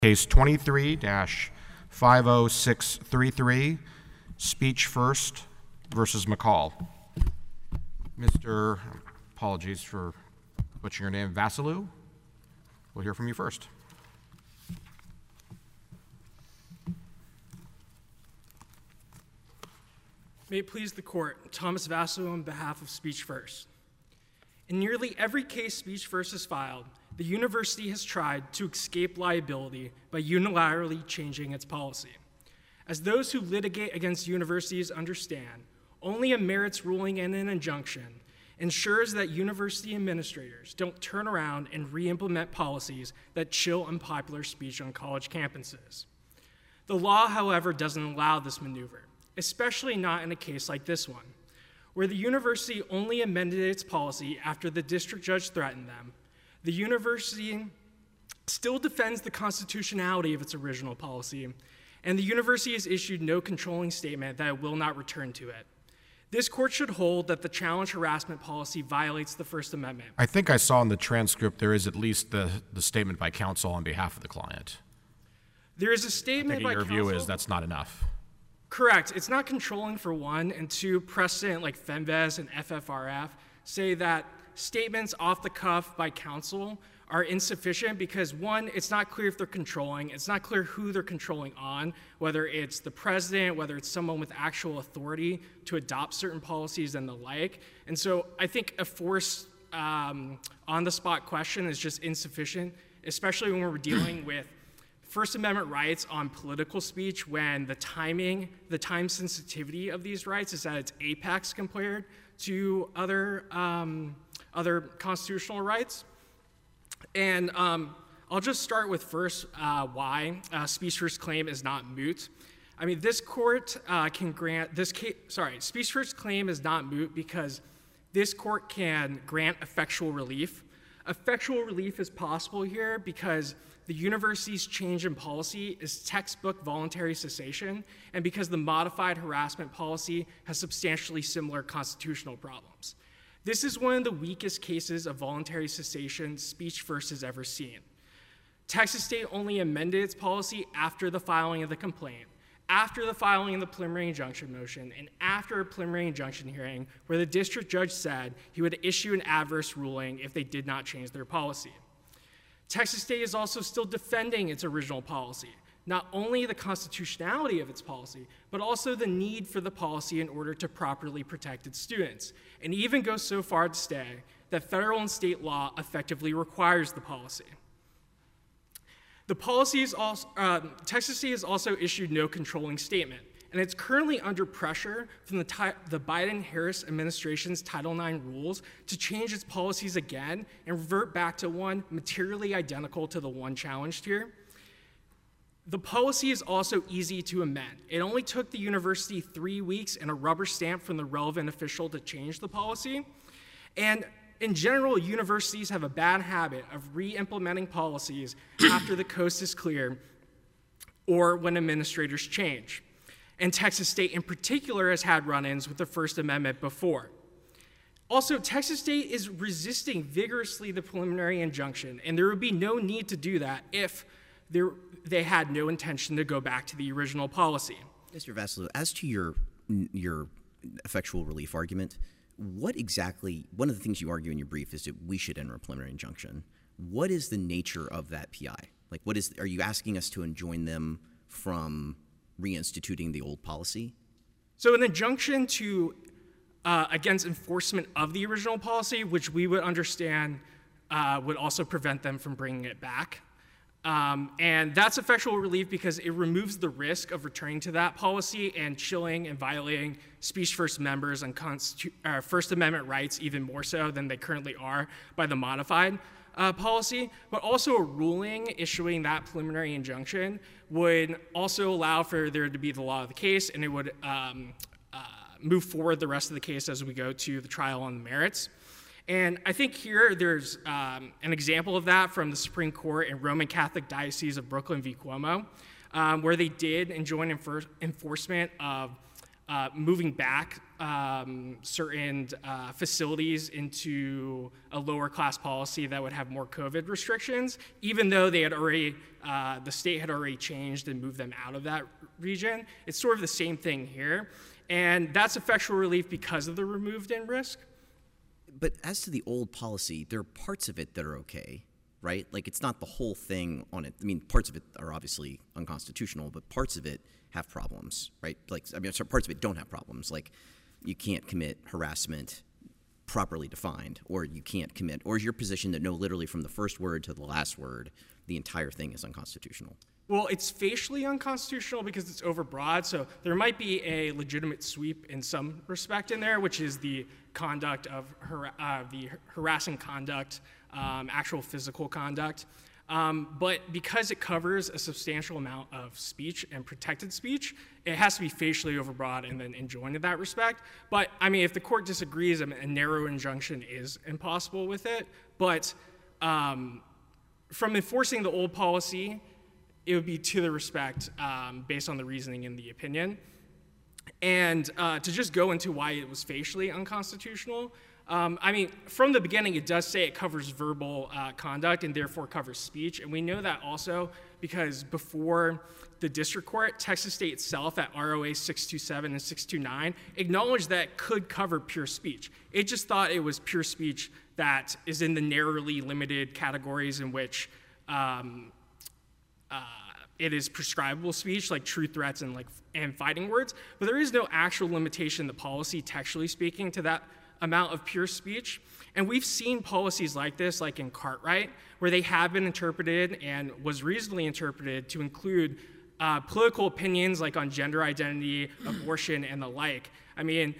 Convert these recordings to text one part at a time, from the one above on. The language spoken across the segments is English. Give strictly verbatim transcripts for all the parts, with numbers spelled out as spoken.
Case twenty-three dash five oh six three three, Speech First versus McCall. Mister Apologies for butchering your name, Vasilou. We'll hear from you first. May it please the court, Thomas Vasilou on behalf of Speech First. In nearly every case Speech First has filed, the university has tried to escape liability by unilaterally changing its policy. As those who litigate against universities understand, only a merits ruling and an injunction ensures that university administrators don't turn around and re-implement policies that chill unpopular speech on college campuses. The law, however, doesn't allow this maneuver, especially not in a case like this one, where the university only amended its policy after the district judge threatened them. The university still defends the constitutionality of its original policy, and the university has issued no controlling statement that it will not return to it. This court should hold that the challenge harassment policy violates the First Amendment. I think I saw in the transcript there is at least the, the statement by counsel on behalf of the client. There is a statement by your counsel. Your view is that's not enough. Correct. It's not controlling for one, and two, precedent like FEMVES and F F R F say that statements off the cuff by counsel are insufficient because, one, it's not clear if they're controlling. It's not clear who they're controlling on, whether it's the president, whether it's someone with actual authority to adopt certain policies and the like. And so I think a forced um, on-the-spot question is just insufficient, especially when we're dealing with First Amendment rights on political speech when the timing, the time sensitivity of these rights is at its apex compared to other, um, other constitutional rights. And um, I'll just start with first uh, why uh, Speech First claim is not moot. I mean, this court uh, can grant, this case, sorry, Speech First claim is not moot because this court can grant effectual relief. Effectual relief is possible here because the university's change in policy is textbook voluntary cessation, and because the modified harassment policy has substantially similar constitutional problems. This is one of the weakest cases of voluntary cessation Speech First has ever seen. Texas State only amended its policy after the filing of the complaint, after the filing of the preliminary injunction motion, and after a preliminary injunction hearing where the district judge said he would issue an adverse ruling if they did not change their policy. Texas State is also still defending its original policy, not only the constitutionality of its policy, but also the need for the policy in order to properly protect its students, and even goes so far to say that federal and state law effectively requires the policy. The policy is also, uh, Texas State has also issued no controlling statement, and it's currently under pressure from the, the Biden-Harris administration's Title nine rules to change its policies again and revert back to one materially identical to the one challenged here. The policy is also easy to amend. It only took the university three weeks and a rubber stamp from the relevant official to change the policy. And in general, universities have a bad habit of re-implementing policies after the coast is clear or when administrators change. And Texas State in particular has had run-ins with the First Amendment before. Also, Texas State is resisting vigorously the preliminary injunction, and there would be no need to do that if there, they had no intention to go back to the original policy. Mister Vasilou, as to your, your effectual relief argument, what exactly, one of the things you argue in your brief is that we should enter a preliminary injunction. What is the nature of that P I? Like, what is, are you asking us to enjoin them from reinstituting the old policy? So an injunction to uh, against enforcement of the original policy, which we would understand uh, would also prevent them from bringing it back. Um, and that's effectual relief because it removes the risk of returning to that policy and chilling and violating Speech First members and Constitu- uh, First Amendment rights even more so than they currently are by the modified Uh, policy, but also a ruling issuing that preliminary injunction would also allow for there to be the law of the case, and it would um, uh, move forward the rest of the case as we go to the trial on the merits. And I think here there's um, an example of that from the Supreme Court in Roman Catholic Diocese of Brooklyn v. Cuomo, um, where they did enjoin enfor- enforcement of uh, moving back um, certain uh, facilities into a lower class policy that would have more COVID restrictions, even though they had already, uh, the state had already changed and moved them out of that region. It's sort of the same thing here. And that's effectual relief because of the removed in risk. But as to the old policy, there are parts of it that are okay, right? Like, it's not the whole thing on it. I mean, parts of it are obviously unconstitutional, but parts of it have problems, right? Like, I mean, sorry, parts of it don't have problems. Like, you can't commit harassment properly defined, or you can't commit, or is your position that no, literally from the first word to the last word, the entire thing is unconstitutional? Well, it's facially unconstitutional because it's overbroad, so there might be a legitimate sweep in some respect in there, which is the conduct of har- uh, the harassing conduct, um, actual physical conduct. Um, but because it covers a substantial amount of speech and protected speech, it has to be facially overbroad and then enjoined in that respect. But, I mean, if the court disagrees, I mean, a narrow injunction is impossible with it. But um, from enforcing the old policy, it would be to the respect um, based on the reasoning in the opinion. And uh, to just go into why it was facially unconstitutional, um, I mean, from the beginning, it does say it covers verbal uh, conduct and therefore covers speech. And we know that also because before the district court, Texas State itself at R O A six two seven and six two nine acknowledged that it could cover pure speech. It just thought it was pure speech that is in the narrowly limited categories in which um, Uh, it is prescribable speech, like true threats and like and fighting words, but there is no actual limitation in the policy, textually speaking, to that amount of pure speech. And we've seen policies like this, like in Cartwright, where they have been interpreted and was reasonably interpreted to include uh, political opinions like on gender identity, abortion, and the like. I mean,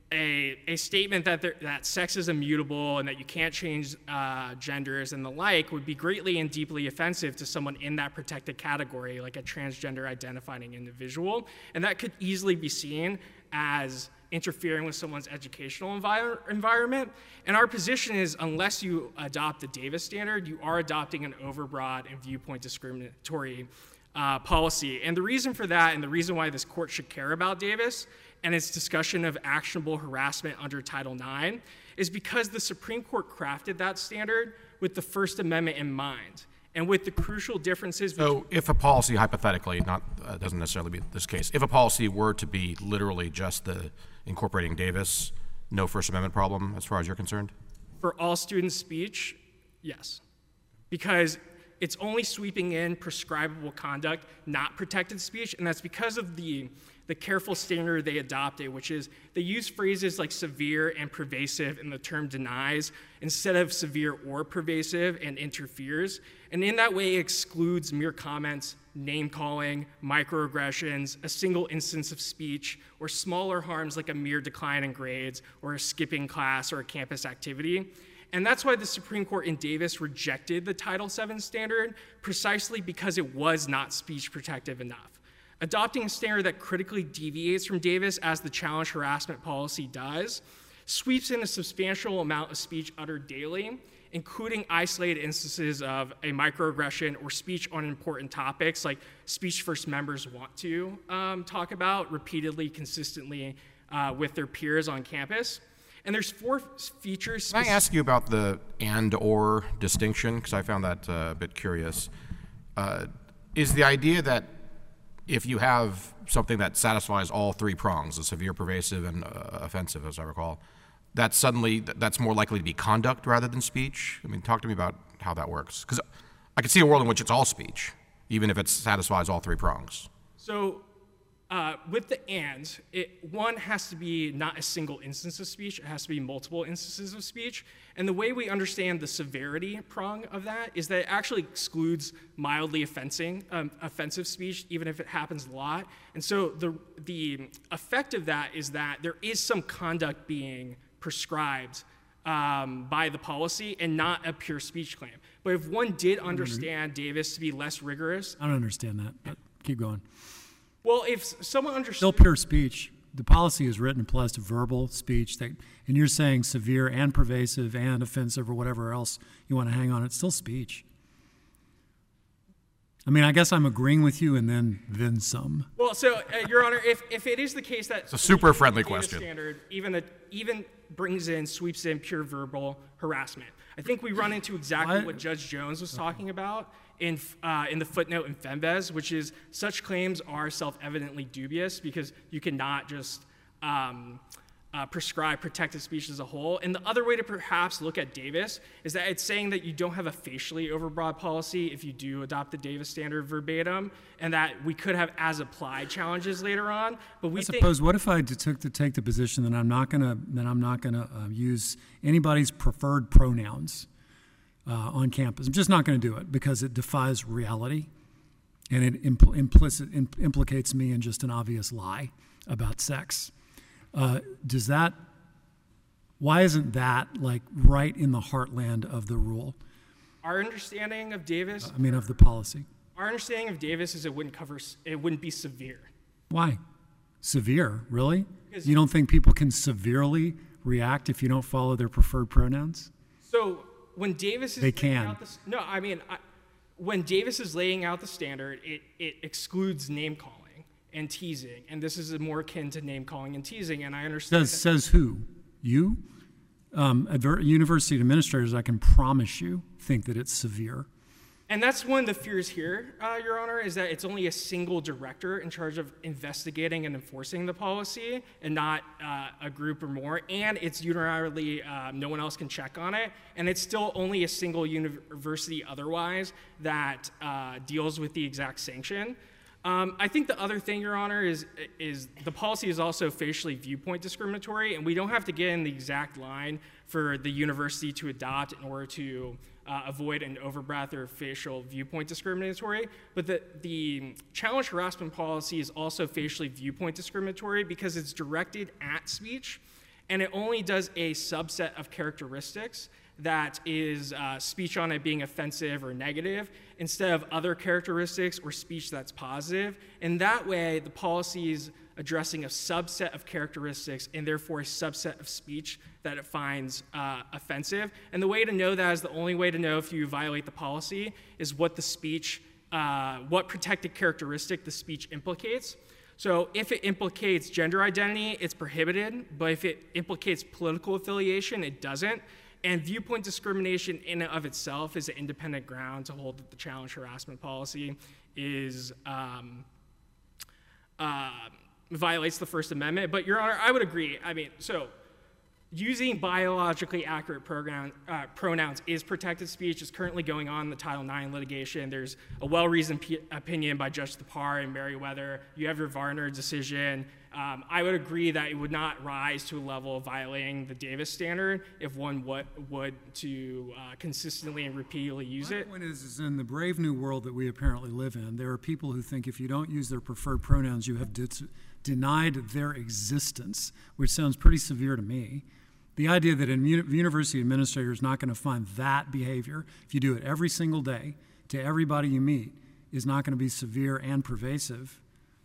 A, a statement that, there, that sex is immutable and that you can't change uh, genders and the like would be greatly and deeply offensive to someone in that protected category, like a transgender identifying individual. And that could easily be seen as interfering with someone's educational envir- environment. And our position is, unless you adopt the Davis standard, you are adopting an overbroad and viewpoint discriminatory uh, policy. And the reason for that, and the reason why this court should care about Davis and its discussion of actionable harassment under Title nine, is because the Supreme Court crafted that standard with the First Amendment in mind, and with the crucial differences between— So if a policy, hypothetically, not uh, doesn't necessarily be this case, if a policy were to be literally just the incorporating Davis, no First Amendment problem as far as you're concerned? For all student speech, yes. Because it's only sweeping in prescribable conduct, not protected speech, and that's because of the the careful standard they adopted, which is they use phrases like severe and pervasive in the term denies instead of severe or pervasive and interferes. And in that way, it excludes mere comments, name-calling, microaggressions, a single instance of speech, or smaller harms like a mere decline in grades or a skipping class or a campus activity. And that's why the Supreme Court in Davis rejected the Title seven standard, precisely because it was not speech protective enough. Adopting a standard that critically deviates from Davis, as the challenge harassment policy does, sweeps in a substantial amount of speech uttered daily, including isolated instances of a microaggression or speech on important topics like speech First members want to um, talk about repeatedly, consistently uh, with their peers on campus. And there's four features. Can I ask you about the and/or distinction? Because I found that uh, a bit curious. Uh, is the idea that if you have something that satisfies all three prongs, the severe, pervasive, and uh, offensive, as I recall, that suddenly that's more likely to be conduct rather than speech? I mean, talk to me about how that works. Because I could see a world in which it's all speech, even if it satisfies all three prongs. So uh, with the and, it, one has to be not a single instance of speech. It has to be multiple instances of speech. And the way we understand the severity prong of that is that it actually excludes mildly offensing, um, offensive speech, even if it happens a lot. And so the, the effect of that is that there is some conduct being prescribed um, by the policy and not a pure speech claim. But if one did understand Davis to be less rigorous— I don't understand that, but keep going. Well, if someone understood— Still pure speech. The policy is written applies to verbal speech, that, and you're saying severe and pervasive and offensive or whatever else you want to hang on. It's still speech. I mean, I guess I'm agreeing with you and then then some. Well, so, uh, Your Honor, if, if it is the case that It's a super friendly data question. standard even a, even brings in, sweeps in pure verbal harassment, I think we run into exactly What? what Judge Jones was talking about in uh, in the footnote in Fembez, which is such claims are self-evidently dubious because you cannot just um, uh, prescribe protected speech as a whole. And the other way to perhaps look at Davis is that it's saying that you don't have a facially overbroad policy if you do adopt the Davis standard verbatim, and that we could have as-applied challenges later on. But we I think suppose, what if I took to take the position that I'm not gonna that I'm not gonna uh, use anybody's preferred pronouns uh, on campus? I'm just not going to do it because it defies reality, and it impl- implicit im- implicates me in just an obvious lie about sex. Uh, does that? Why isn't that like right in the heartland of the rule? our understanding of Davis, I mean, of the policy. our understanding of Davis is it wouldn't cover, s- it wouldn't be severe. Why? Severe, really? Because- You don't think people can severely react if you don't follow their preferred pronouns? So when Davis is They laying can. out the, s- no, I mean, I, when Davis is laying out the standard, it, it excludes name calling and teasing, and this is more akin to name calling and teasing. And I understand. Says, that- says who? You? Um, adver- university administrators, I can promise you, think that it's severe. And that's one of the fears here, uh, Your Honor, is that it's only a single director in charge of investigating and enforcing the policy and not uh, a group or more. And it's unilaterally, uh, no one else can check on it. And it's still only a single university otherwise that uh, deals with the exact sanction. Um, I think the other thing, Your Honor, is, is the policy is also facially viewpoint discriminatory, and we don't have to get in the exact line for the university to adopt in order to uh, avoid an overbreath or facial viewpoint discriminatory. But the, the challenge harassment policy is also facially viewpoint discriminatory because it's directed at speech, and it only does a subset of characteristics that is uh, speech on it being offensive or negative instead of other characteristics or speech that's positive. And that way, the policy is addressing a subset of characteristics and therefore a subset of speech that it finds uh, offensive. And the way to know that is the only way to know if you violate the policy is what the speech, uh, what protected characteristic the speech implicates. So if it implicates gender identity, it's prohibited, but if it implicates political affiliation, it doesn't. And viewpoint discrimination in and of itself is an independent ground to hold that the challenge harassment policy is um, uh, violates the First Amendment. But Your Honor, I would agree. I mean, so using biologically accurate program, uh, pronouns is protected speech. It's currently going on in the Title nine litigation. There's a well-reasoned p- opinion by Judge Thapar and Merriweather. You have your Varner decision. Um, I would agree that it would not rise to a level of violating the Davis standard if one would, would to uh, consistently and repeatedly use My it. point is, is in the brave new world that we apparently live in, there are people who think if you don't use their preferred pronouns, you have dis- denied their existence, which sounds pretty severe to me. The idea that a uni- university administrator is not going to find that behavior, if you do it every single day to everybody you meet, is not going to be severe and pervasive.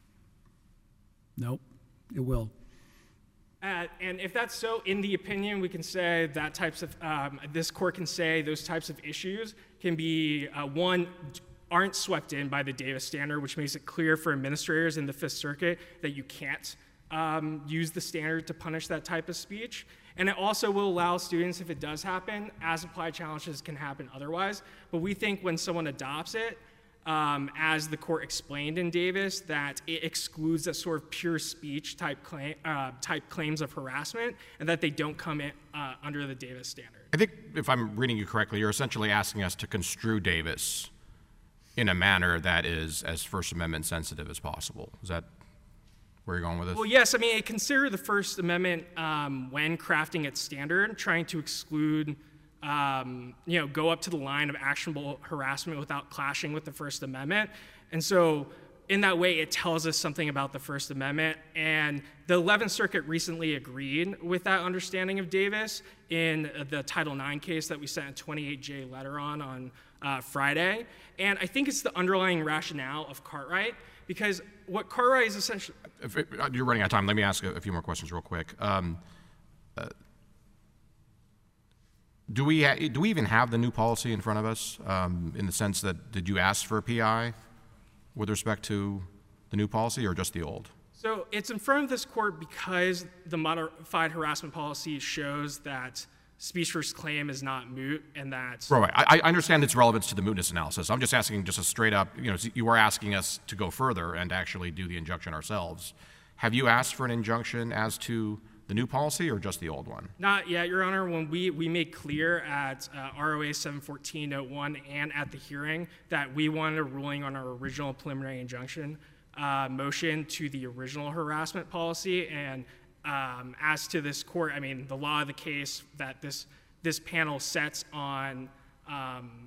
Nope, it will. Uh, and if that's so, in the opinion, we can say that types of, um, this court can say those types of issues can be, uh, one, aren't swept in by the Davis standard, which makes it clear for administrators in the Fifth Circuit that you can't um, use the standard to punish that type of speech. And it also will allow students, if it does happen, as applied challenges can happen otherwise. But we think when someone adopts it, um, as the court explained in Davis, that it excludes that sort of pure speech type, claim, uh, type claims of harassment, and that they don't come in uh, under the Davis standard. I think if I'm reading you correctly, you're essentially asking us to construe Davis in a manner that is as First Amendment sensitive as possible. Is that where you're going with this? Well, yes. I mean, consider the First Amendment um, when crafting its standard, trying to exclude, um, you know, go up to the line of actionable harassment without clashing with the First Amendment. And so in that way, it tells us something about the First Amendment. And the eleventh Circuit recently agreed with that understanding of Davis in the Title nine case that we sent a twenty-eight J letter on on uh, Friday. And I think it's the underlying rationale of Cartwright, because what Cartwright is essentially... If it, uh, you're running out of time, let me ask a, a few more questions real quick. Um, uh, do we ha- do we even have the new policy in front of us? Um, in the sense that, did you ask for a P I with respect to the new policy or just the old? So it's in front of this court because the modified harassment policy shows that speech versus claim is not moot and that... Right, I, I understand its relevance to the mootness analysis. I'm just asking just a straight up, you know, you are asking us to go further and actually do the injunction ourselves. Have you asked for an injunction as to the new policy or just the old one? Not yet, Your Honor. When we, we made clear at uh, R O A seven fourteen note one and at the hearing that we wanted a ruling on our original preliminary injunction uh, motion to the original harassment policy. And um, as to this court, I mean, the law of the case that this, this panel sets on um,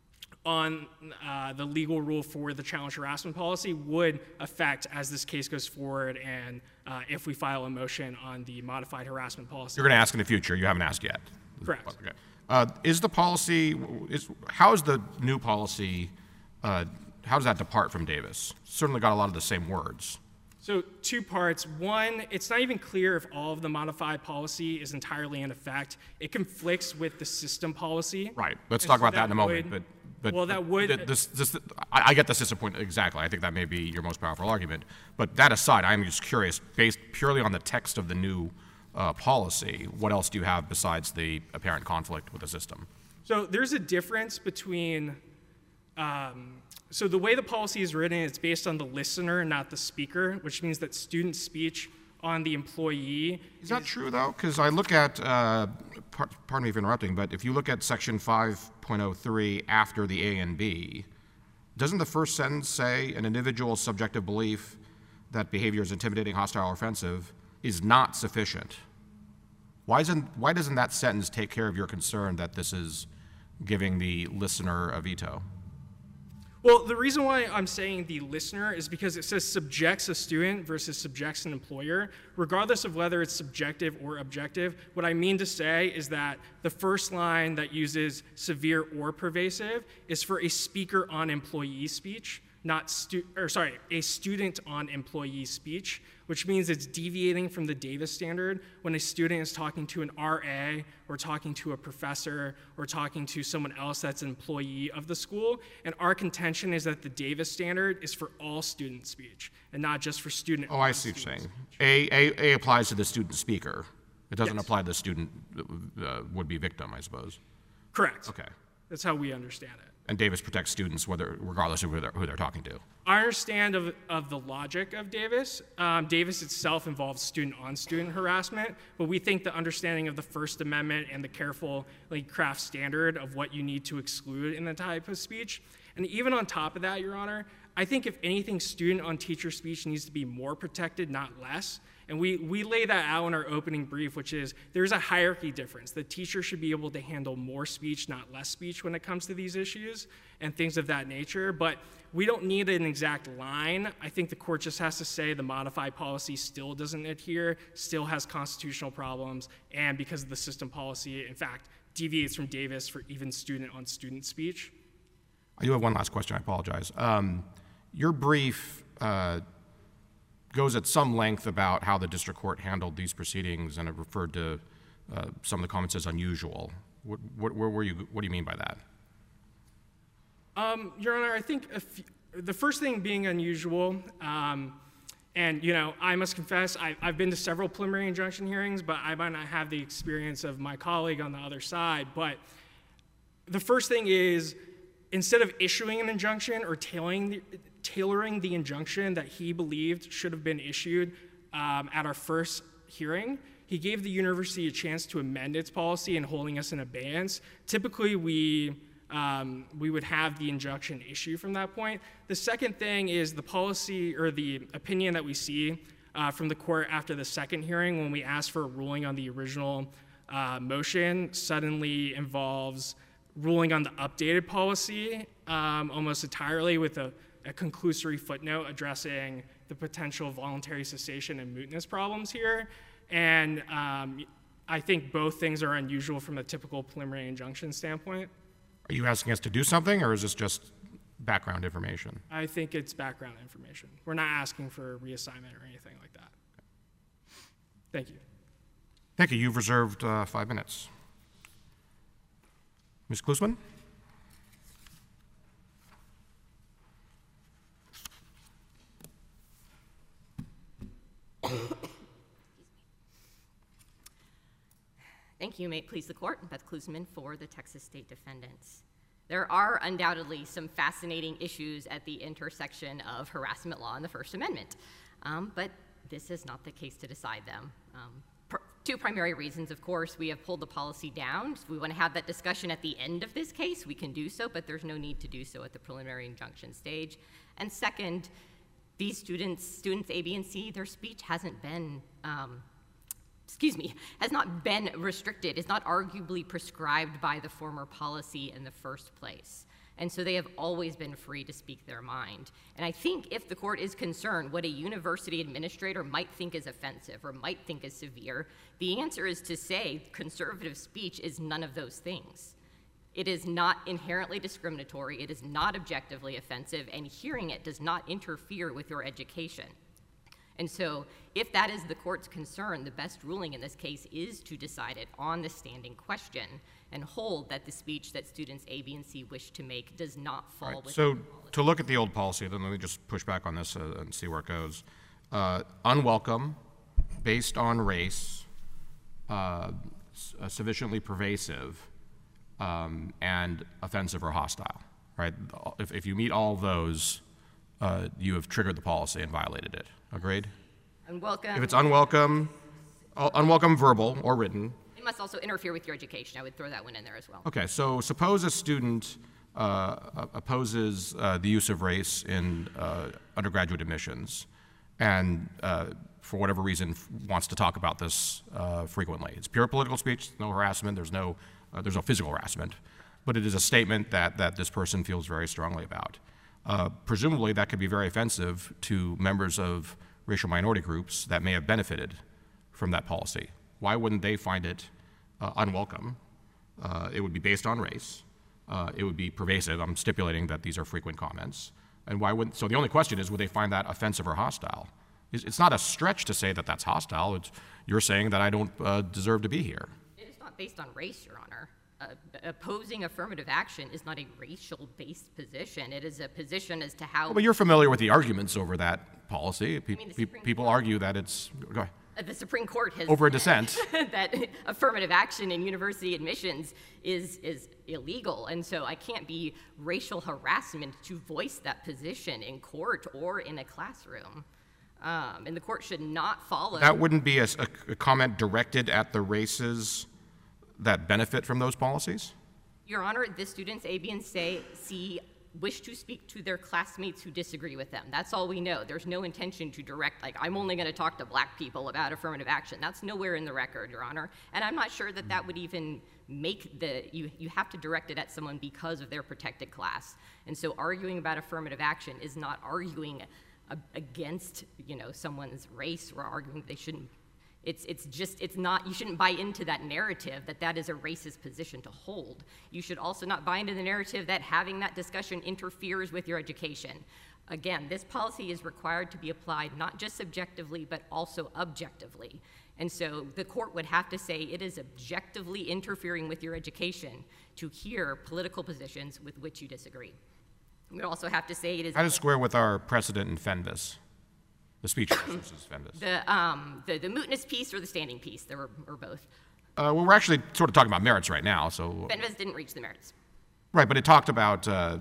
on uh, the legal rule for the challenge harassment policy would affect as this case goes forward and uh, if we file a motion on the modified harassment policy. You're going to ask in the future. You haven't asked yet. Correct. Okay. Uh, is the policy, is, how is the new policy, uh, how does that depart from Davis? Certainly got a lot of the same words. So two parts. One, it's not even clear if all of the modified policy is entirely in effect. It conflicts with the system policy. Right. Let's And talk so about that in a moment. would- But, but well, that would- th- This, this, I, I get this disappointment exactly. I think that may be your most powerful argument. But that aside, I'm just curious, based purely on the text of the new uh, policy, what else do you have besides the apparent conflict with the system? So there's a difference between, um, so the way the policy is written, it's based on the listener, not the speaker, which means that student speech on the employee. Is that true, though? Because I look at, uh, par- pardon me for interrupting, but if you look at section five point oh three after the A and B, doesn't the first sentence say an individual's subjective belief that behavior is intimidating, hostile, or offensive is not sufficient? Why isn't, why doesn't that sentence take care of your concern that this is giving the listener a veto? Well, the reason why I'm saying the listener is because it says subjects a student versus subjects an employer. Regardless of whether it's subjective or objective, what I mean to say is that the first line that uses severe or pervasive is for a speaker on employee speech, not stu- or sorry, a student on employee speech, which means it's deviating from the Davis standard when a student is talking to an R A or talking to a professor or talking to someone else that's an employee of the school. And our contention is that the Davis standard is for all student speech and not just for student. Oh, I see what you're saying. A, A, A applies to the student speaker. It doesn't Yes. apply to the student uh, would-be victim, I suppose. Correct. Okay. That's how we understand it. And Davis protects students whether, regardless of who they're, who they're talking to. I understand of, of the logic of Davis. Um, Davis itself involves student-on-student harassment, but we think the understanding of the First Amendment and the careful like, craft standard of what you need to exclude in the type of speech. And even on top of that, Your Honor, I think if anything, student-on-teacher speech needs to be more protected, not less. And we, we lay that out in our opening brief, which is there's a hierarchy difference. The teacher should be able to handle more speech, not less speech when it comes to these issues and things of that nature. But we don't need an exact line. I think the court just has to say the modified policy still doesn't adhere, still has constitutional problems, and because of the system policy, in fact, deviates from Davis for even student-on-student speech. I do have one last question. I apologize. Um, your brief uh, goes at some length about how the district court handled these proceedings, and it referred to uh, some of the comments as unusual. What, what, where were you, what do you mean by that? Um, Your Honor, I think a few, the first thing being unusual, um, and you know, I must confess, I, I've been to several preliminary injunction hearings, but I might not have the experience of my colleague on the other side. But the first thing is, instead of issuing an injunction or tailoring the, tailoring the injunction that he believed should have been issued um, at our first hearing, he gave the university a chance to amend its policy and holding us in abeyance. Typically, we um, we would have the injunction issue from that point. The second thing is the policy or the opinion that we see uh, from the court after the second hearing when we asked for a ruling on the original uh, motion suddenly involves ruling on the updated policy um, almost entirely with a, a conclusory footnote addressing the potential voluntary cessation and mootness problems here. And um, I think both things are unusual from a typical preliminary injunction standpoint. Are you asking us to do something, or is this just background information? I think it's background information. We're not asking for reassignment or anything like that. Thank you. Thank you. You've reserved uh, five minutes. Miz Klusman? Thank you. May it please the court. Beth Klusman for the Texas State Defendants. There are undoubtedly some fascinating issues at the intersection of harassment law and the First Amendment, um, but this is not the case to decide them. Um, pr two primary reasons, of course. We have pulled the policy down. If we want to have that discussion at the end of this case, we can do so, but there's no need to do so at the preliminary injunction stage. And second, these students, students A, B, and C, their speech hasn't been um, excuse me, has not been restricted, is not arguably prescribed by the former policy in the first place. And so they have always been free to speak their mind. And I think if the court is concerned what a university administrator might think is offensive or might think is severe, the answer is to say conservative speech is none of those things. It is not inherently discriminatory, it is not objectively offensive, and hearing it does not interfere with your education. And so if that is the court's concern, the best ruling in this case is to decide it on the standing question and hold that the speech that students A, B, and C wish to make does not fall Right. within So the policy. to look at the old policy, then let me just push back on this uh, and see where it goes. Uh, unwelcome, based on race, uh, s- uh, sufficiently pervasive, um, and offensive or hostile, right? If, if you meet all those, uh, you have triggered the policy and violated it. Agreed? Unwelcome. If it's unwelcome, uh, unwelcome verbal or written, It must also interfere with your education. I would throw that one in there as well. okay, so suppose a student uh, opposes uh, the use of race in uh, undergraduate admissions and uh, for whatever reason f- wants to talk about this uh, frequently. It's pure political speech, no harassment, there's no, uh, there's no physical harassment, but it is a statement that, that this person feels very strongly about. Uh, presumably that could be very offensive to members of racial minority groups that may have benefited from that policy. Why wouldn't they find it uh, unwelcome? Uh, it would be based on race. Uh, it would be pervasive. I'm stipulating that these are frequent comments. And why wouldn't, so the only question is, would they find that offensive or hostile? It's, it's not a stretch to say that that's hostile. It's, you're saying that I don't uh, deserve to be here. It is not based on race, Your Honor. Uh, opposing affirmative action is not a racial-based position. It is a position as to how... Well, but you're familiar with the arguments over that policy. Pe- mean, the pe- Supreme people argue that it's, go ahead. Uh, The Supreme Court has Over a said dissent. that affirmative action in university admissions is, is illegal. And so I can't be racial harassment to voice that position in court or in a classroom. Um, and the court should not follow... That wouldn't be a, s- a- a comment directed at the races that benefit from those policies? Your Honor, the students A, B, and C wish to speak to their classmates who disagree with them. That's all we know. There's no intention to direct, like, I'm only going to talk to black people about affirmative action. That's nowhere in the record, Your Honor. And I'm not sure that that would even make the, you, you have to direct it at someone because of their protected class. And so arguing about affirmative action is not arguing a, against, you know, someone's race or arguing they shouldn't. It's, it's just, it's not, you shouldn't buy into that narrative that that is a racist position to hold. You should also not buy into the narrative that having that discussion interferes with your education. Again, this policy is required to be applied not just subjectively, but also objectively. And so the court would have to say it is objectively interfering with your education to hear political positions with which you disagree. We would also have to say it is... How does it square with our precedent in Fenves? The speech versus Fenves. The, um, the, the mootness piece or the standing piece, there were, or both. Uh, well, we're actually sort of talking about merits right now, so... Fenves didn't reach the merits. Right, but it talked about, uh,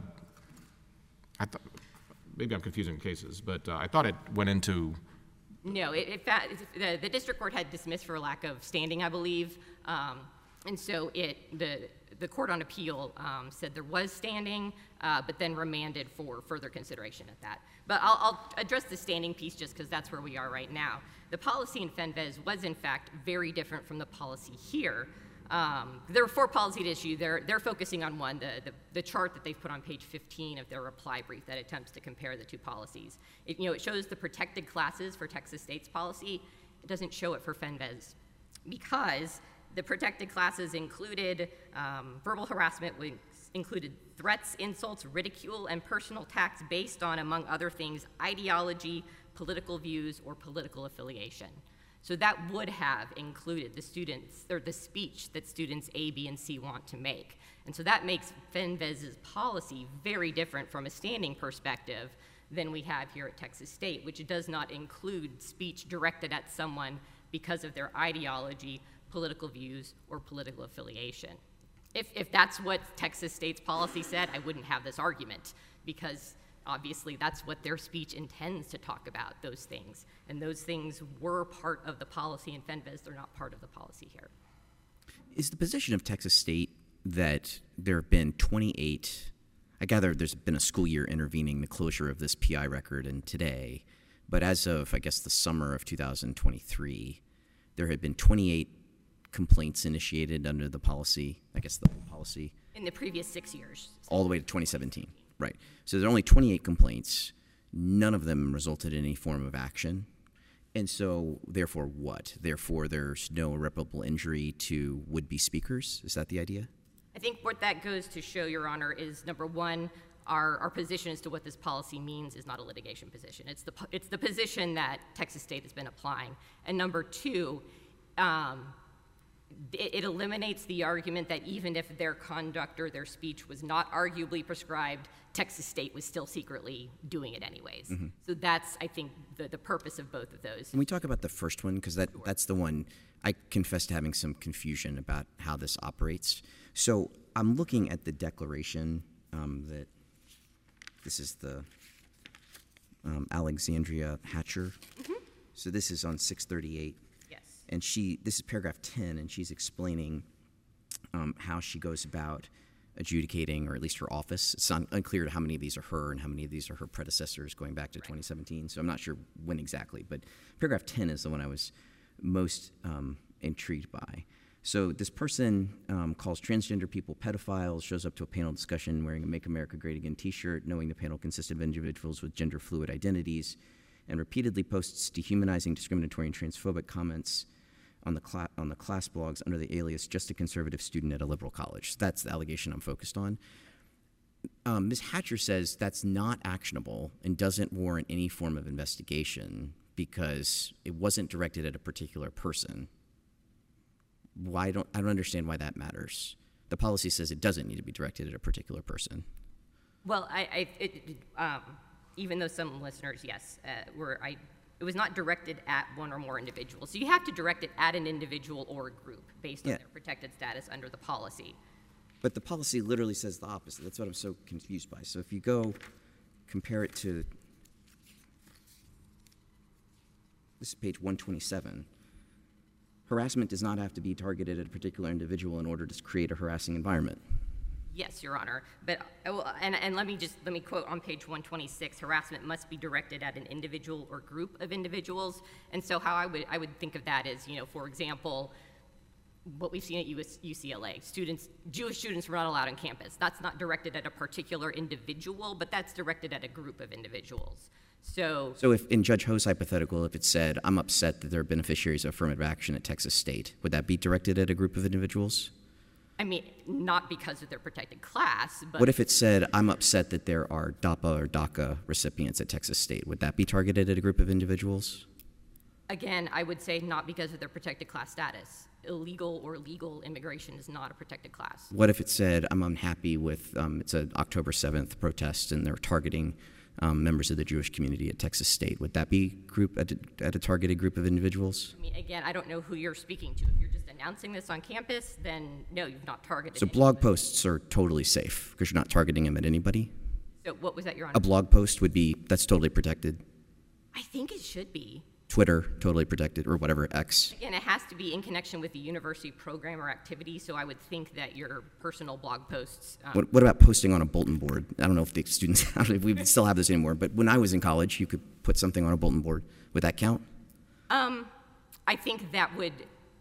I thought, maybe I'm confusing cases, but uh, I thought it went into, No, it, it, fa- the, the district court had dismissed for lack of standing, I believe. Um, and so it, the, the court on appeal um, said there was standing, uh, but then remanded for further consideration at that. But I'll, I'll address the standing piece just because that's where we are right now. The policy in Fenves was, in fact, very different from the policy here. Um, there are four policies at issue. They're, they're focusing on one, the, the, the chart that they've put on page fifteen of their reply brief that attempts to compare the two policies. It, you know, it shows the protected classes for Texas State's policy. It doesn't show it for Fenves because the protected classes included um, verbal harassment, which included threats, insults, ridicule, and personal attacks based on, among other things, ideology, political views, or political affiliation. So that would have included the students, or the speech that students A, B, and C want to make. And so that makes Fenves' policy very different from a standing perspective than we have here at Texas State, which does not include speech directed at someone because of their ideology, political views, or political affiliation. If, if that's what Texas State's policy said, I wouldn't have this argument, because obviously that's what their speech intends to talk about, those things. And those things were part of the policy in FENVES. They're not part of the policy here. Is the position of Texas State that there have been twenty-eight, I gather there's been a school year intervening the closure of this P I record and today, but as of, I guess, the summer of two thousand twenty-three, there had been twenty-eight complaints initiated under the policy, I guess the whole policy, In the previous six years. all the way to twenty seventeen. Right. So there are only twenty-eight complaints. None of them resulted in any form of action. And so, therefore, what? Therefore, there's no irreparable injury to would-be speakers? Is that the idea? I think what that goes to show, Your Honor, is number one, our, our position as to what this policy means is not a litigation position. It's the, it's the position that Texas State has been applying. And number two, um, it, it eliminates the argument that even if their conduct or their speech was not arguably prescribed, Texas State was still secretly doing it anyways. Mm-hmm. So that's, I think, the, the purpose of both of those. Can we talk about the first one? Because that, that's the one I confess to having some confusion about how this operates. So I'm looking at the declaration um, that this is the um, Alexandria Hatcher. Mm-hmm. So this is on six thirty-eight. Yes. And she, this is paragraph ten, and she's explaining um, how she goes about adjudicating, or at least her office. It's un- unclear how many of these are her and how many of these are her predecessors going back to right. twenty seventeen. So I'm not sure when exactly, but paragraph ten is the one I was most um, intrigued by. So this person um, calls transgender people pedophiles, shows up to a panel discussion wearing a Make America Great Again t-shirt, knowing the panel consisted of individuals with gender fluid identities, and repeatedly posts dehumanizing, discriminatory, and transphobic comments on the, cla- on the class blogs under the alias Just a Conservative Student at a Liberal College. That's the allegation I'm focused on. Um, Miz Hatcher says that's not actionable and doesn't warrant any form of investigation because it wasn't directed at a particular person. Why don't I don't understand why that matters. The policy says it doesn't need to be directed at a particular person. Well, I, I it, um, even though some listeners, yes, uh, were I, it was not directed at one or more individuals. So you have to direct it at an individual or a group based on Yeah. their protected status under the policy. But the policy literally says the opposite. That's what I'm so confused by. So if you go compare it to this is page one twenty-seven. Harassment does not have to be targeted at a particular individual in order to create a harassing environment. Yes, Your Honor. But I will- and, and let me just let me quote on page one twenty-six: harassment must be directed at an individual or group of individuals. And so how I would I would think of that is, you know, for example, what we've seen at U S, U C L A, students, Jewish students were not allowed on campus. That's not directed at a particular individual, but that's directed at a group of individuals. So, So if in Judge Ho's hypothetical, if it said, I'm upset that there are beneficiaries of affirmative action at Texas State, would that be directed at a group of individuals? I mean, not because of their protected class, but What if it said, I'm upset that there are DAPA or DACA recipients at Texas State? Would that be targeted at a group of individuals? again, I would say not because of their protected class status. Illegal or legal immigration is not a protected class. What if it said, I'm unhappy with, um, it's an October seventh protest and they're targeting um, members of the Jewish community at Texas State? Would that be group at a, at a targeted group of individuals? I mean, again, I don't know who you're speaking to. If you're just announcing this on campus, then no, you've not targeted So blog anybody. posts are totally safe because you're not targeting them at anybody? So what was that, Your Honor? A blog post would be, that's totally protected. I think it should be. Twitter, totally protected, or whatever, X. Again, it has to be in connection with the university program or activity, so I would think that your personal blog posts. Um, What, what about posting on a bulletin board? I don't know if the students, I don't know if we still have this anymore, but when I was in college, you could put something on a bulletin board. Would that count? Um, I think that would,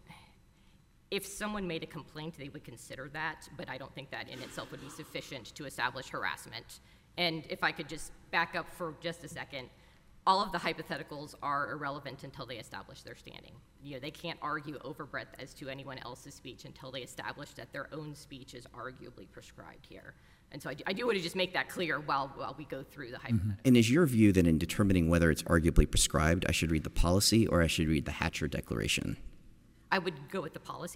if someone made a complaint, they would consider that, but I don't think that in itself would be sufficient to establish harassment. And if I could just back up for just a second, all of the hypotheticals are irrelevant until they establish their standing. You know, they can't argue overbreadth as to anyone else's speech until they establish that their own speech is arguably prescribed here. And so I do, I do want to just make that clear while, while we go through the hypotheticals. And is your view that in determining whether it's arguably prescribed, I should read the policy or I should read the Hatcher Declaration? I would go with the policy.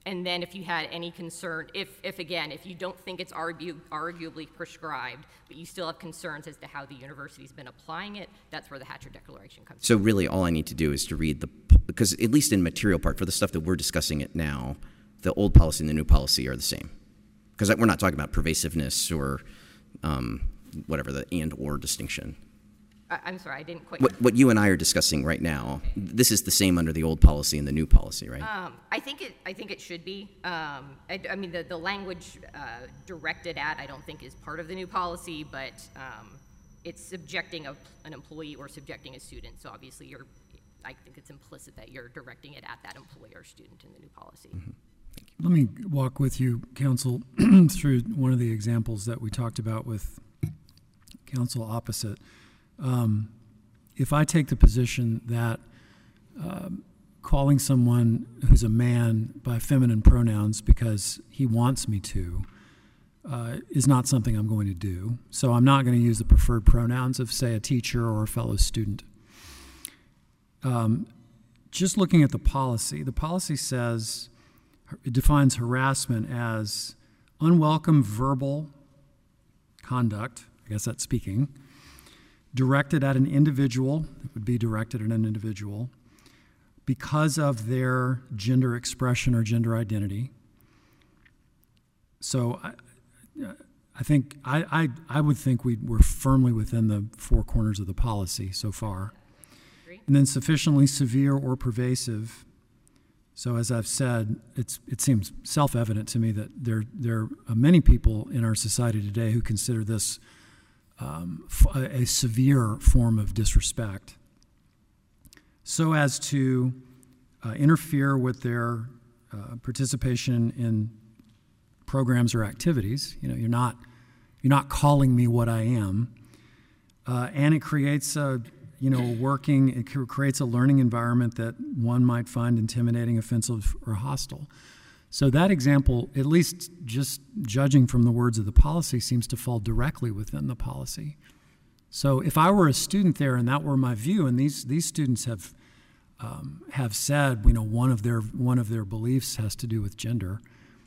And then if you had any concern, if, if again, if you don't think it's argue, arguably prescribed, but you still have concerns as to how the university's been applying it, that's where the Hatcher Declaration comes So really all I need to do is to read the, because at least in material part, for the stuff that we're discussing it now, the old policy and the new policy are the same. Because we're not talking about pervasiveness or um, whatever, the and or distinction. I, I'm sorry, I didn't quite. What, what you and I are discussing right now, okay. This is the same under the old policy and the new policy, right? Um, I think it. I think it should be. Um, I, I mean, the the language uh, directed at, I don't think is part of the new policy, but um, it's subjecting a, an employee or subjecting a student. So obviously, you're. I think it's implicit that you're directing it at that employee or student in the new policy. Mm-hmm. Let me walk with you, counsel, through one of the examples that we talked about with counsel opposite. Um, if I take the position that um, calling someone who's a man by feminine pronouns because he wants me to uh, is not something I'm going to do, so I'm not going to use the preferred pronouns of, say, a teacher or a fellow student. Um, just looking at the policy, the policy says, it defines harassment as unwelcome verbal conduct, I guess that's speaking, directed at an individual, it would be directed at an individual, because of their gender expression or gender identity. So I, I think, I, I, I would think we, we're firmly within the four corners of the policy so far. And then sufficiently severe or pervasive. So as I've said, it's, it seems self-evident to me that there, there are many people in our society today who consider this um, f- a severe form of disrespect, so as to uh, interfere with their uh, participation in programs or activities. You know, you're not, you're not calling me what I am, uh, and it creates a you know, working, it creates a learning environment that one might find intimidating, offensive, or hostile. So that example, at least just judging from the words of the policy, seems to fall directly within the policy. So if I were a student there and that were my view, and these these students have um, have said, you know, one of their one of their beliefs has to do with gender.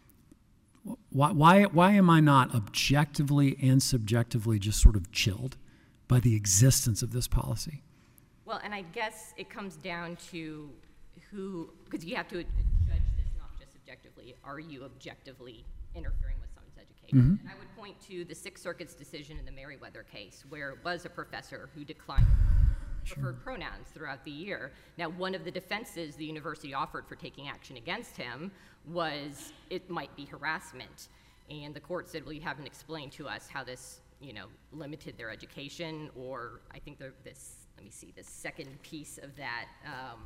Why why why am I not objectively and subjectively just sort of chilled by the existence of this policy? Well, and I guess it comes down to who, because you have to judge this not just subjectively. Are you objectively interfering with someone's education? Mm-hmm. And I would point to the Sixth Circuit's decision in the Merriweather case, where it was a professor who declined sure. preferred pronouns throughout the year. Now, one of the defenses the university offered for taking action against him was it might be harassment. And the court said, well, you haven't explained to us how this you know, limited their education, or I think the, this, let me see, the second piece of that um,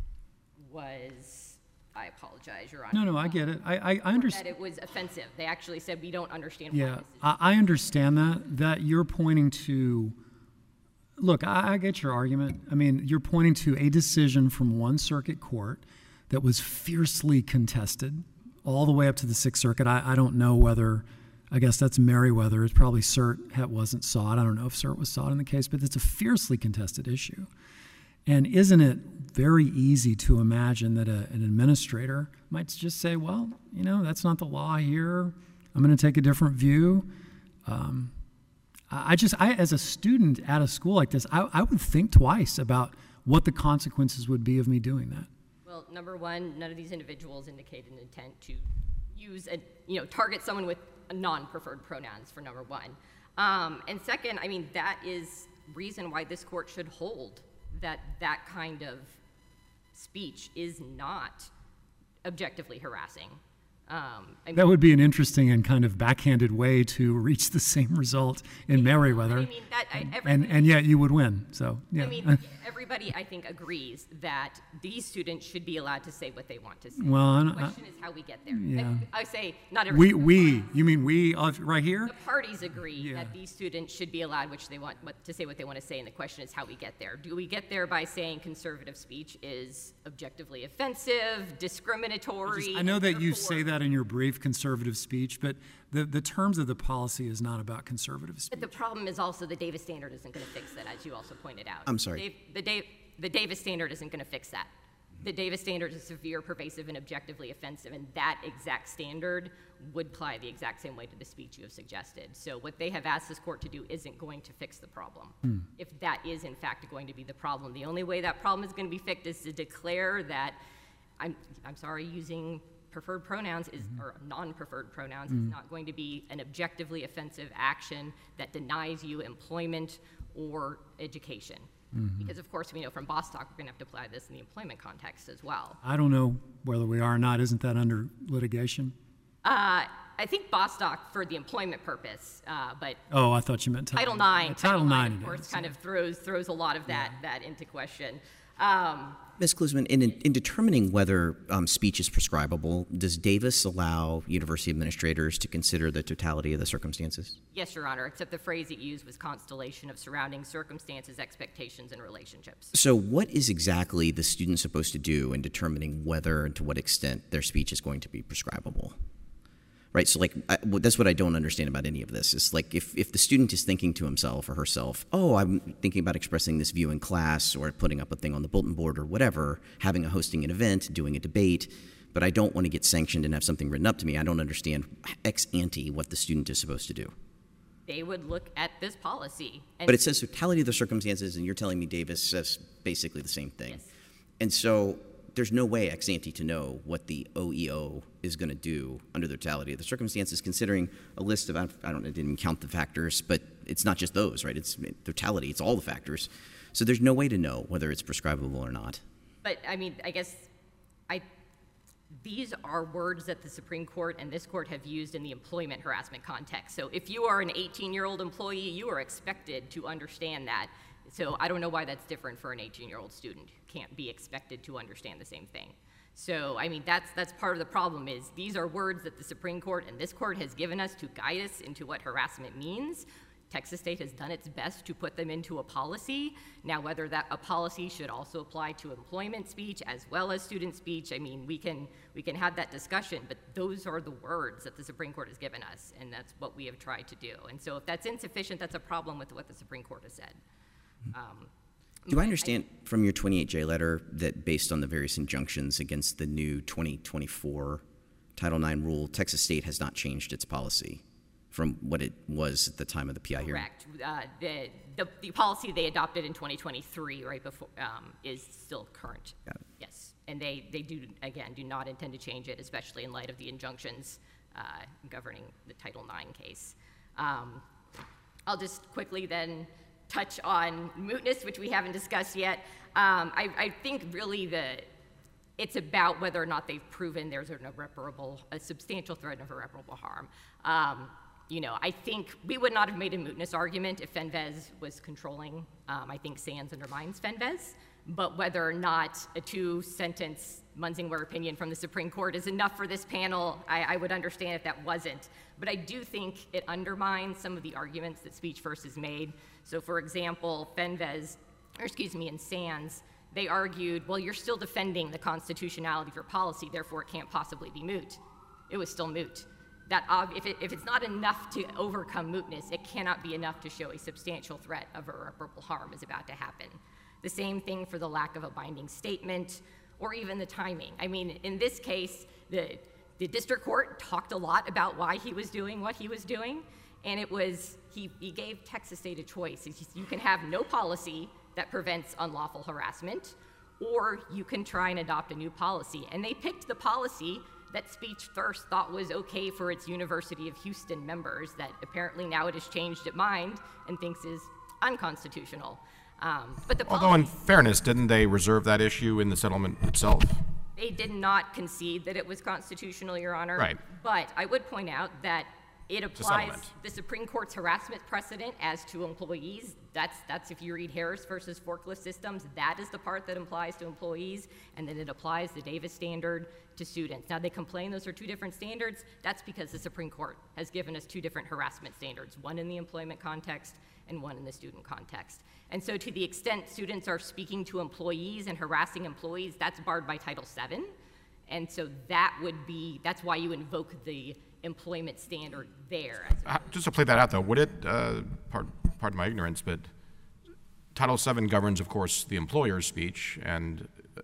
was, I apologize, Your Honor. No, no, I get it. I, I, I understand. That it was offensive. They actually said, we don't understand yeah, why this is. I, I understand that, that you're pointing to, look, I, I get your argument. I mean, you're pointing to a decision from one circuit court that was fiercely contested all the way up to the Sixth Circuit. I, I don't know whether, I guess that's Merriweather. It's probably cert wasn't sought. I don't know if cert was sought in the case, but it's a fiercely contested issue. And isn't it very easy to imagine that a, an administrator might just say, well, you know, that's not the law here. I'm going to take a different view. Um, I just, I, as a student at a school like this, I, I would think twice about what the consequences would be of me doing that. Well, number one, none of these individuals indicated an intent to use a, you know, target someone with non-preferred pronouns, for number one. Um, and second, I mean, that is reason why this court should hold that that kind of speech is not objectively harassing. Um, I mean, that would be an interesting and kind of backhanded way to reach the same result in Merriweather. I mean, that, I, and, and yet you would win. So, yeah. I mean, everybody, I think, agrees that these students should be allowed to say what they want to say. Well, the question I, is how we get there. Yeah. I, I say not everybody. We, we, you mean we uh, right here? The parties agree yeah. that these students should be allowed which they want what, to say what they want to say, and the question is how we get there. Do we get there by saying conservative speech is objectively offensive, discriminatory? Just, I know that you say that in your brief, conservative speech, but the, the terms of the policy is not about conservative speech. But the problem is also the Davis standard isn't going to fix that, as you also pointed out. I'm sorry. The, the, the Davis standard isn't going to fix that. The Davis standard is severe, pervasive, and objectively offensive, and that exact standard would apply the exact same way to the speech you have suggested. So what they have asked this court to do isn't going to fix the problem. Mm. If that is, in fact, going to be the problem, the only way that problem is going to be fixed is to declare that, I'm, I'm sorry, using preferred pronouns is, or non-preferred pronouns mm. is not going to be an objectively offensive action that denies you employment or education. Mm-hmm. Because, of course, we know from Bostock we're going to have to apply this in the employment context as well. I don't know whether we are or not. Isn't that under litigation? Uh, I think Bostock for the employment purpose, uh, but oh, I thought you meant Title, Title nine. Yeah, Title, Title nine, of course, is, kind yeah. of throws throws a lot of that yeah. that into question. Um, Miz Klusman, in, in determining whether um, speech is prescribable, does Davis allow university administrators to consider the totality of the circumstances? Yes, Your Honor, except the phrase it used was constellation of surrounding circumstances, expectations, and relationships. So what is exactly the student supposed to do in determining whether and to what extent their speech is going to be prescribable? Right, so like I, well, that's what I don't understand about any of this. It's like if, if the student is thinking to himself or herself, oh, I'm thinking about expressing this view in class or putting up a thing on the bulletin board or whatever, having a hosting an event, doing a debate, but I don't want to get sanctioned and have something written up to me. I don't understand ex ante what the student is supposed to do. They would look at this policy. And but it says totality of the circumstances, and you're telling me Davis says basically the same thing. Yes. And so there's no way ex ante to know what the O E O is going to do under the totality of the circumstances, considering a list of, I don't I didn't even count the factors, but it's not just those, right? It's totality, it's all the factors. So there's no way to know whether it's prescribable or not. But, I mean, I guess I, these are words that the Supreme Court and this court have used in the employment harassment context. So if you are an eighteen-year-old employee, you are expected to understand that. So I don't know why that's different for an eighteen-year-old student who can't be expected to understand the same thing. So, I mean, that's that's part of the problem is these are words that the Supreme Court and this court has given us to guide us into what harassment means. Texas State has done its best to put them into a policy. Now, whether that a policy should also apply to employment speech as well as student speech, I mean, we can we can have that discussion, but those are the words that the Supreme Court has given us, and that's what we have tried to do. And so if that's insufficient, that's a problem with what the Supreme Court has said. Um, Do I understand I, from your twenty-eight J letter that based on the various injunctions against the new twenty twenty-four Title nine rule, Texas State has not changed its policy from what it was at the time of the P I hearing? Correct. Uh, the, the, the policy they adopted in twenty twenty-three, right before, um, is still current. Got it. Yes, and they, they do, again, do not intend to change it, especially in light of the injunctions uh, governing the Title nine case. Um, I'll just quickly then touch on mootness, which we haven't discussed yet. Um, I, I think really the it's about whether or not they've proven there's an irreparable, a substantial threat of irreparable harm. Um, you know, I think we would not have made a mootness argument if FENVEZ was controlling. Um, I think Sands undermines FENVEZ, but whether or not a two-sentence Munsingware opinion from the Supreme Court is enough for this panel, I, I would understand if that wasn't. But I do think it undermines some of the arguments that Speech First has made. So, for example, FENVEZ, or excuse me, in Sands, they argued, well, you're still defending the constitutionality of your policy, therefore it can't possibly be moot. It was still moot. That ob- if, it, if it's not enough to overcome mootness, it cannot be enough to show a substantial threat of irreparable harm is about to happen. The same thing for the lack of a binding statement or even the timing. I mean, in this case, the, the district court talked a lot about why he was doing what he was doing, and it was, he, he gave Texas State a choice. You can have no policy that prevents unlawful harassment, or you can try and adopt a new policy. And they picked the policy that Speech First thought was okay for its University of Houston members that apparently now it has changed its mind and thinks is unconstitutional. Um, but the Although in policy, fairness, didn't they reserve that issue in the settlement itself? they did not concede that it was constitutional, Your Honor. Right. But I would point out that it a applies settlement. the Supreme Court's harassment precedent as to employees. That's, that's if you read Harris versus Forklift Systems, that is the part that applies to employees, and then it applies the Davis standard to students. Now, they complain those are two different standards. That's because the Supreme Court has given us two different harassment standards, one in the employment context and one in the student context. And so to the extent students are speaking to employees and harassing employees, that's barred by Title seven. And so that would be, that's why you invoke the employment standard there. As Uh, Just to play that out, though, would it, uh, pardon, pardon my ignorance, but Title seven governs, of course, the employer's speech, and uh,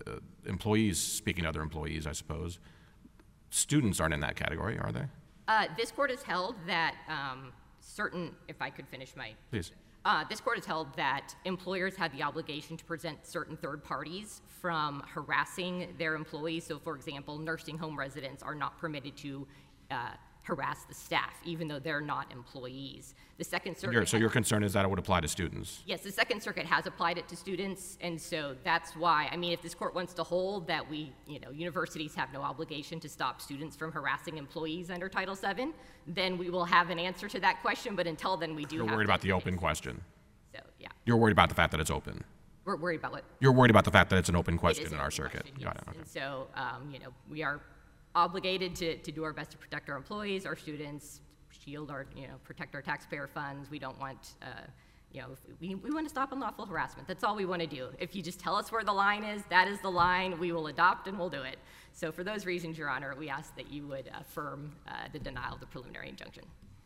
employees speaking to other employees, I suppose. Students aren't in that category, are they? Uh, this court has held that um, certain, if I could finish my. Please. Uh, this court has held that employers have the obligation to present certain third parties from harassing their employees. So, for example, nursing home residents are not permitted to uh, harass the staff, even though they're not employees. The Second Circuit. Your, so your concern is that it would apply to students? Yes, the Second Circuit has applied it to students, and so that's why. I mean, if this court wants to hold that we, you know, universities have no obligation to stop students from harassing employees under Title seven, then we will have an answer to that question. But until then, we do. You're have worried to about the open face- question. So yeah, You're worried about the fact that it's open. we're worried about what. You're worried about the fact that it's an open It question is in an our open circuit. question, Got yes. it. Okay. And so, um, you know, we are obligated to, to do our best to protect our employees, our students, shield our, you know, protect our taxpayer funds. We don't want, uh, you know, if we, we want to stop unlawful harassment. That's all we want to do. If you just tell us where the line is, that is the line, we will adopt and we'll do it. So for those reasons, Your Honor, we ask that you would affirm uh, the denial of the preliminary injunction.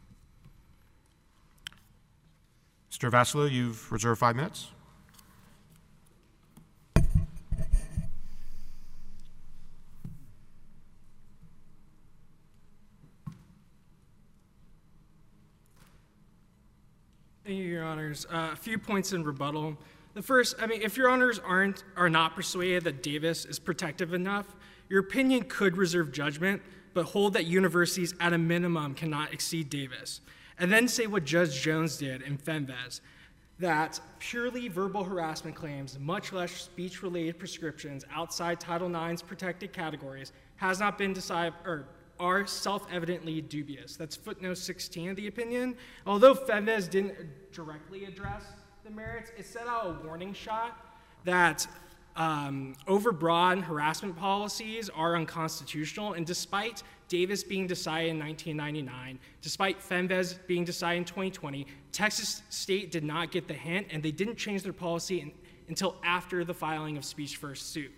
Mister Vassalou, you've reserved five minutes. Thank you, Your Honors. Uh, a few points in rebuttal. The first, I mean, if Your Honors aren't are not persuaded that Davis is protective enough, your opinion could reserve judgment, but hold that universities at a minimum cannot exceed Davis, and then say what Judge Jones did in FEMVES, that purely verbal harassment claims, much less speech-related prescriptions outside Title nine's protected categories, has not been decided or are self-evidently dubious. That's footnote sixteen of the opinion. Although FEMVES didn't directly address the merits, it set out a warning shot that um, overbroad harassment policies are unconstitutional, and despite Davis being decided in nineteen ninety-nine, despite FEMVES being decided in twenty twenty, Texas State did not get the hint, and they didn't change their policy in, until after the filing of Speech First suit.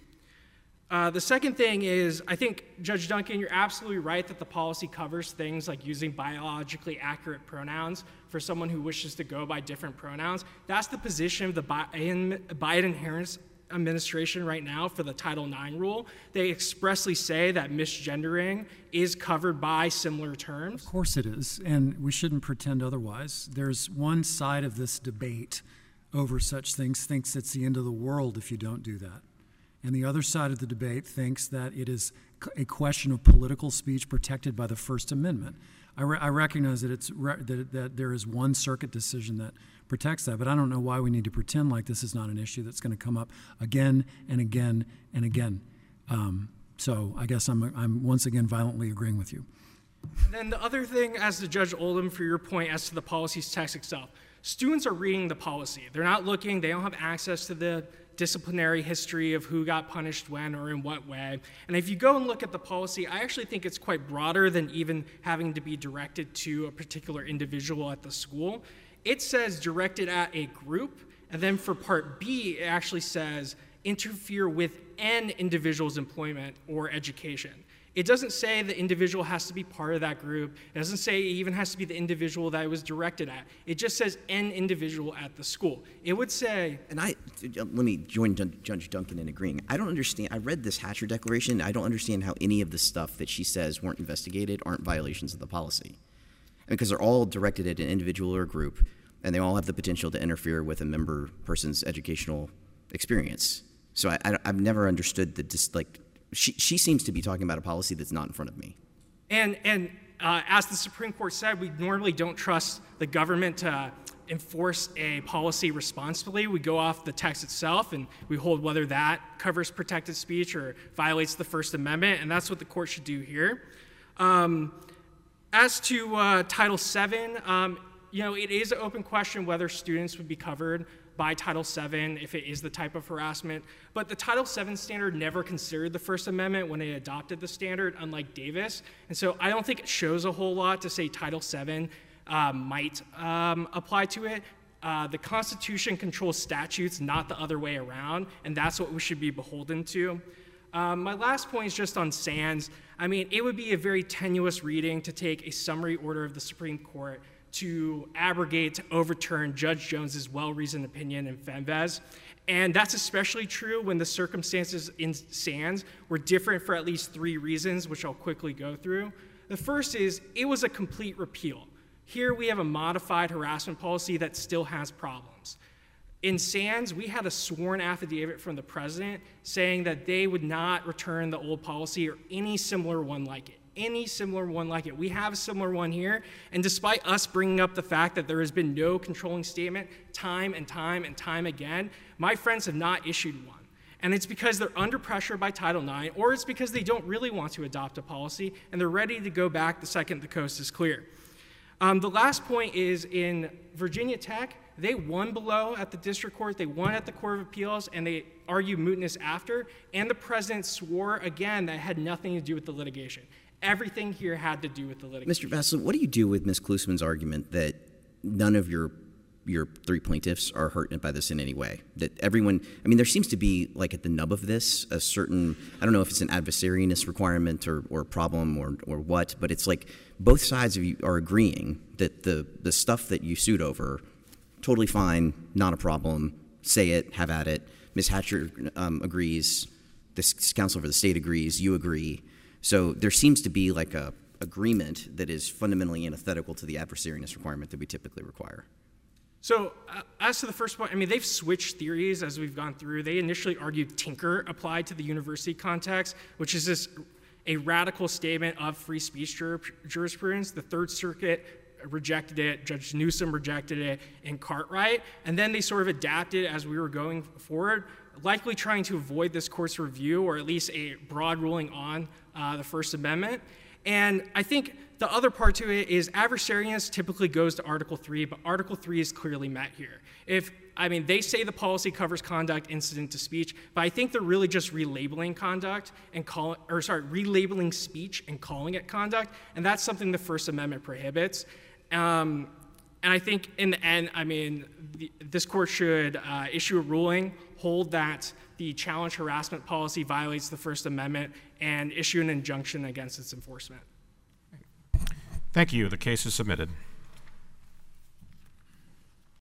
Uh, the second thing is, I think, Judge Duncan, you're absolutely right that the policy covers things like using biologically accurate pronouns for someone who wishes to go by different pronouns. That's the position of the Biden, Biden-Harris administration right now for the Title nine rule. They expressly say that misgendering is covered by similar terms. Of course it is, and we shouldn't pretend otherwise. There's one side of this debate over such things thinks it's the end of the world if you don't do that. And the other side of the debate thinks that it is a question of political speech protected by the First Amendment. I, re- I recognize that, it's re- that, that there is one circuit decision that protects that, but I don't know why we need to pretend like this is not an issue that's going to come up again and again and again. Um, so I guess I'm, I'm once again violently agreeing with you. And then the other thing, as to Judge Oldham, for your point as to the policy's text itself, students are reading the policy. They're not looking, they don't have access to the disciplinary history of who got punished when or in what way. And if you go and look at the policy, I actually think it's quite broader than even having to be directed to a particular individual at the school. It says directed at a group, and then for Part B, it actually says interfere with an individual's employment or education. It doesn't say the individual has to be part of that group. It doesn't say it even has to be the individual that it was directed at. It just says an individual at the school. It would say... And I, let me join Dun- Judge Duncan in agreeing. I don't understand, I read this Hatcher Declaration. I don't understand how any of the stuff that she says weren't investigated aren't violations of the policy. Because they're all directed at an individual or group, and they all have the potential to interfere with a member person's educational experience. So I, I, I've never understood the, dis, like, She, she seems to be talking about a policy that's not in front of me. And, and uh, as the Supreme Court said, we normally don't trust the government to enforce a policy responsibly. We go off the text itself, and we hold whether that covers protected speech or violates the First Amendment, and that's what the court should do here. Um, as to uh, Title seven, um, you know, it is an open question whether students would be covered by Title seven if it is the type of harassment. But the Title seven standard never considered the First Amendment when it adopted the standard, unlike Davis. And so I don't think it shows a whole lot to say Title seven uh, might um, apply to it. Uh, the Constitution controls statutes, not the other way around, and that's what we should be beholden to. Um, my last point is just on Sands. I mean, it would be a very tenuous reading to take a summary order of the Supreme Court to abrogate, to overturn Judge Jones's well-reasoned opinion in FEMVES. And that's especially true when the circumstances in Sands were different for at least three reasons, which I'll quickly go through. The first is it was a complete repeal. Here we have a modified harassment policy that still has problems. In Sands, we had a sworn affidavit from the president saying that they would not return the old policy or any similar one like it. Any similar one like it. We have a similar one here, and despite us bringing up the fact that there has been no controlling statement time and time and time again, my friends have not issued one. And it's because they're under pressure by Title nine, or it's because they don't really want to adopt a policy, and they're ready to go back the second the coast is clear. Um, the last point is in Virginia Tech, they won below at the district court, they won at the Court of Appeals, and they argued mootness after, and the president swore again that it had nothing to do with the litigation. Everything here had to do with the litigation. Mister Vassal, what do you do with Miz Klusman's argument that none of your your three plaintiffs are hurt by this in any way? That everyone, I mean, there seems to be, like, at the nub of this, a certain, I don't know if it's an adversariness requirement or, or problem or, or what, but it's like both sides of you are agreeing that the, the stuff that you sued over, totally fine, not a problem, say it, have at it. Miz Hatcher um, agrees, this counsel for the state agrees, you agree. So there seems to be like a agreement that is fundamentally antithetical to the adversariness requirement that we typically require. So uh, as to the first point, I mean, they've switched theories as we've gone through. They initially argued Tinker applied to the university context, which is this a radical statement of free speech jur jurisprudence. The Third Circuit rejected it, Judge Newsom rejected it in Cartwright, and then they sort of adapted as we were going forward, likely trying to avoid this court's review or at least a broad ruling on uh, the First Amendment. And I think the other part to it is adversariness typically goes to Article three, but Article three is clearly met here. If, I mean, they say the policy covers conduct incident to speech, but I think they're really just relabeling conduct and call, or sorry, relabeling speech and calling it conduct, and that's something the First Amendment prohibits. Um, and I think in the end, I mean, the, this court should uh, issue a ruling, hold that the challenge harassment policy violates the First Amendment, and issue an injunction against its enforcement. Thank you. The case is submitted.